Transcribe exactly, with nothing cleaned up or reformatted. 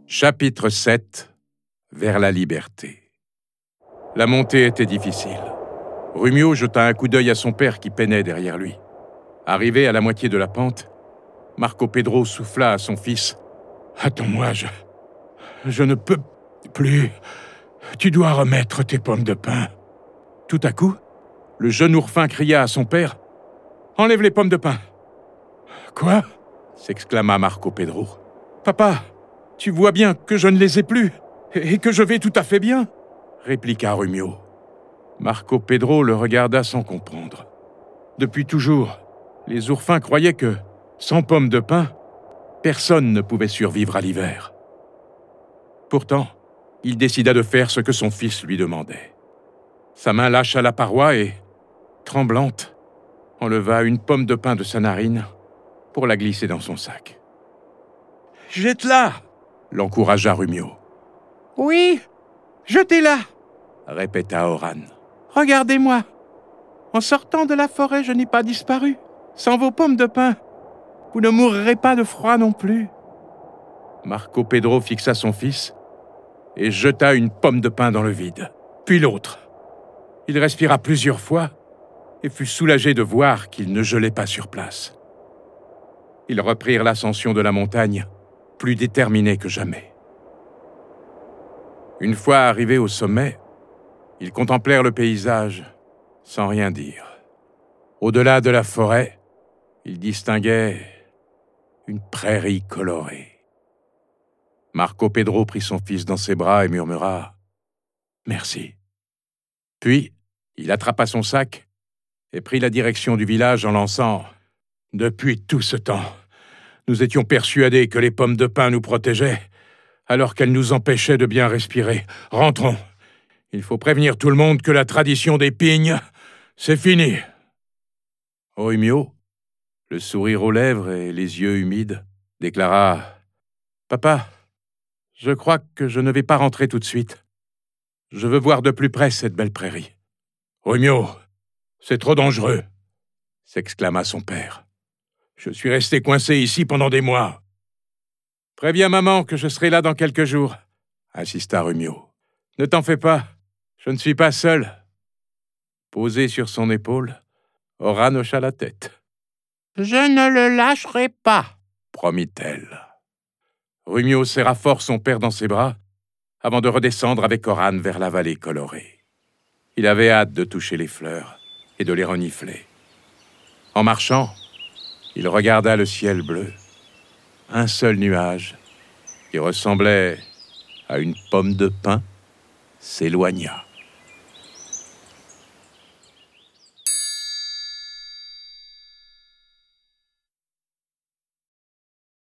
Chapitre sept. Vers la liberté. La montée était difficile. Rumio jeta un coup d'œil à son père qui peinait derrière lui. Arrivé à la moitié de la pente, Marco Pedro souffla à son fils. « Attends-moi, je... je ne peux plus. Tu dois remettre tes pommes de pin. » Tout à coup, le jeune ourfin cria à son père. « Enlève les pommes de pin. »« Quoi ?» s'exclama Marco Pedro. « Papa, tu vois bien que je ne les ai plus, et que je vais tout à fait bien, » répliqua Rumio. Marco Pedro le regarda sans comprendre. Depuis toujours, les ourfins croyaient que, sans pommes de pin, personne ne pouvait survivre à l'hiver. Pourtant, il décida de faire ce que son fils lui demandait. Sa main lâcha la paroi et, tremblante, enleva une pomme de pin de sa narine pour la glisser dans son sac. « Jette-la !» l'encouragea Rumio. « Oui, jetez-la !» répéta Oran. « Regardez-moi. En sortant de la forêt, je n'ai pas disparu. Sans vos pommes de pin, vous ne mourrez pas de froid non plus. » Marco Pedro fixa son fils et jeta une pomme de pin dans le vide, puis l'autre. Il respira plusieurs fois et fut soulagé de voir qu'il ne gelait pas sur place. Ils reprirent l'ascension de la montagne, plus déterminés que jamais. Une fois arrivés au sommet, ils contemplèrent le paysage sans rien dire. Au-delà de la forêt, ils distinguaient une prairie colorée. Marco Pedro prit son fils dans ses bras et murmura « Merci ». Puis, il attrapa son sac et prit la direction du village en lançant « Depuis tout ce temps, nous étions persuadés que les pommes de pin nous protégeaient, alors qu'elles nous empêchaient de bien respirer. Rentrons. Il faut prévenir tout le monde que la tradition des pignes, c'est fini. » Rumio, le sourire aux lèvres et les yeux humides, déclara « Papa, je crois que je ne vais pas rentrer tout de suite. Je veux voir de plus près cette belle prairie. »« Rumio, c'est trop dangereux !» s'exclama son père. « Je suis resté coincé ici pendant des mois. »« Préviens maman que je serai là dans quelques jours, » insista Rumio. « Ne t'en fais pas, je ne suis pas seul. » Posé sur son épaule, Oran hocha la tête. « Je ne le lâcherai pas, » promit-elle. Rumio serra fort son père dans ses bras avant de redescendre avec Oran vers la vallée colorée. Il avait hâte de toucher les fleurs et de les renifler. En marchant, il regarda le ciel bleu. Un seul nuage, qui ressemblait à une pomme de pin, s'éloigna.